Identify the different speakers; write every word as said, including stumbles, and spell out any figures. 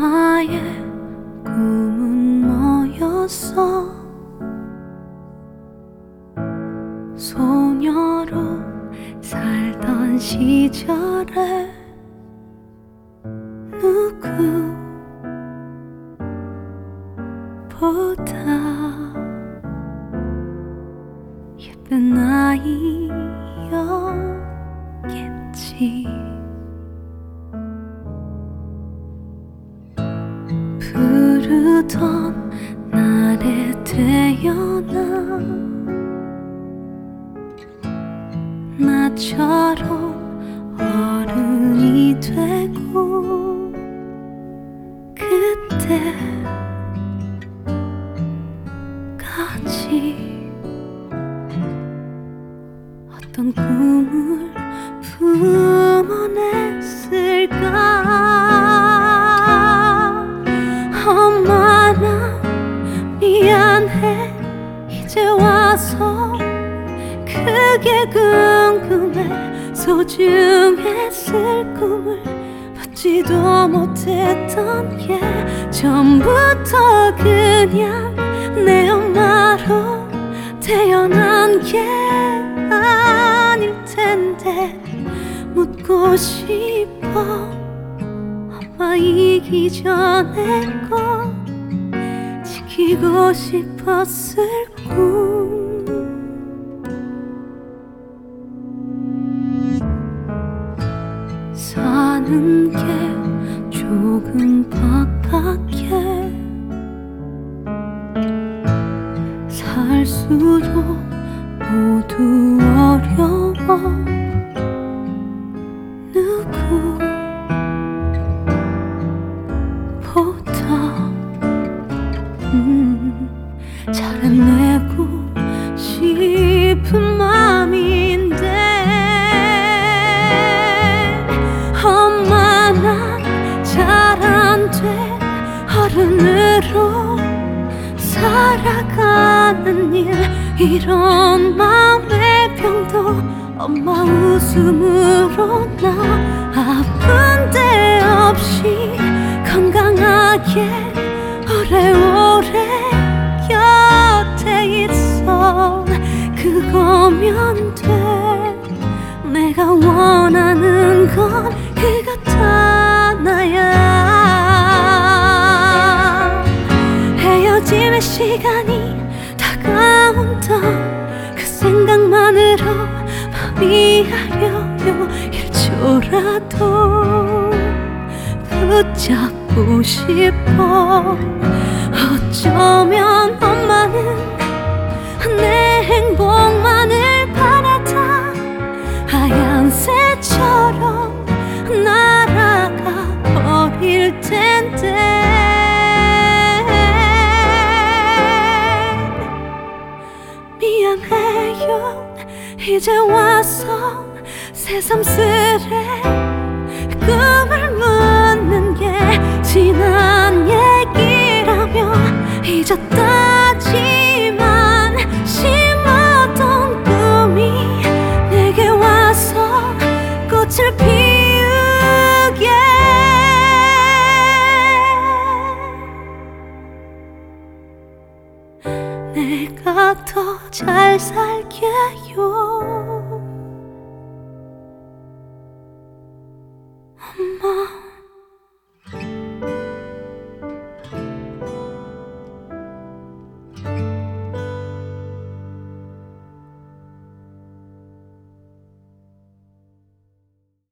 Speaker 1: 엄마의 꿈은 뭐였어? 소녀로 살던 시절에 누구보다 예쁜 아이였겠지. 부르던 날에 태어나 나처럼 어른이 되고 그때까지 어떤 꿈을 품어냈을까. 엄마 나 미안해. 이제 와서 그게 궁금해. 소중했을 꿈을 받지도 못했던 게 전부터 그냥 내 엄마로 태어난 게 아닐 텐데 묻고 싶어. 엄마이기 전에 꼭 지키고 싶었을 꿈. 사는 게 조금 팍팍해. 살수록 모두 어려워. 누구보다 음, 잘해내고 싶은 맘인데 엄마 난 잘 안 돼. 어른으로 살아가는 일 이런 마음의 병도 엄마 웃음으로 나 아픈 데 없이 건강하게 오래오래 곁에 있어. 그거면 돼. 내가 원하는 건 그것 하나야. 헤어짐의 시간이 다가온던 그 생각만으로 맘이 아려요. 일 초라도 붙잡고 싶어. 어쩌면 엄마는 내 행복만을 바라다 하얀 새처럼 날아가 버릴 텐데 미안해요. 이제 와서 새삼스레 꿈을 묻는 게 지난 얘기라며 잊었다지만 심었던 꿈이 내게 와서 꽃을 피우게. 내가 더 잘 살게요.